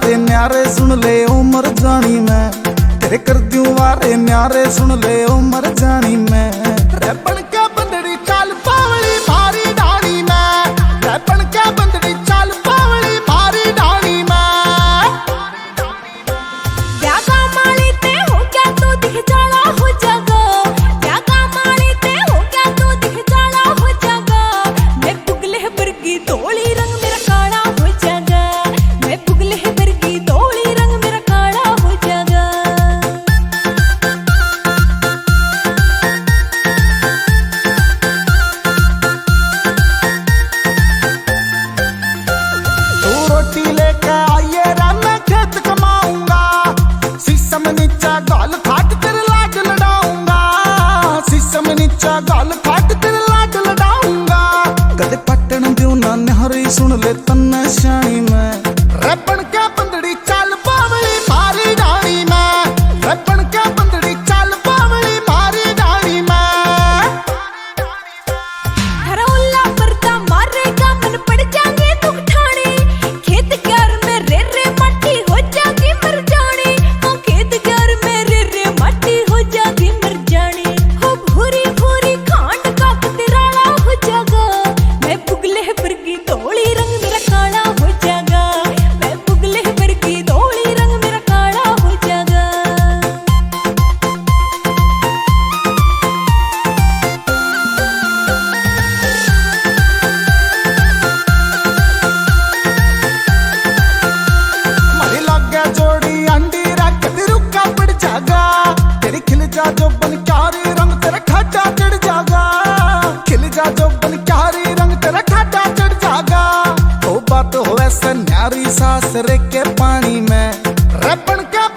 वारे न्यारे सुन ले उमर जानी मैं, तेरे कर दूं वारे न्यारे सुन ले उमर जानी मैं। रैपन क्या बंदड़ी चाल पावली भारी डाणी मैं, रैपन क्या बंदड़ी चाल पावली भारी डाणी मैं। क्या कामाली ते हो क्या तू दिख जाला हो जागा, क्या कामाली ते हो क्या तू दिख जाला हो जागा। मैं पुगले बरगी धोली रंग मेरा काला हो जागा, मैं पुगले बरगी धोली रंग मेरा काला हो जागा। रोटी लेके आइए रा मैं खेत कमाऊंगा, शीशम नीचा गाल फाट तेरे लाड लड़ाऊंगा, शीशम नीचा गाल फाट तेरे लाड लड़ाऊंगा। कदे पटन दियो ना निहारी सुन ले तन्ने शानी मैं, रैपन क्या बंदड़ी चाल पावली भारी डाणी मैं, रैपन क्या बंदड़ी चाल पावली भारी डाणी मैं। हरा उल्ला परदा मारेगा मन पड़ जाएंगे दुख ठाणे, खेत क्यार में रे रे माटी हो जागी मर जाने, ओ खेत क्यार में रे रे माटी हो जागी मर जाने। हो भूरी भूरी खांड का तेराला हो जागा, मैं पुगले बरगी धोली रंग मेरा काला हो जागा, मैं पुगले बरगी धोली रंग मेरा काला हो जागा। मारी लागे जोड़ी अंडी रख दी रुका पड़ जागा, तेरी खिल जा जो बन क्यारी रंग तेरा खाटा चढ़ जागा, खिल जा जो बन क्यारी रंग तेरा खाटा चढ़ जागा। ओ बात हो ऐसा न्यारी सास रे के पानी में, रैपन क्या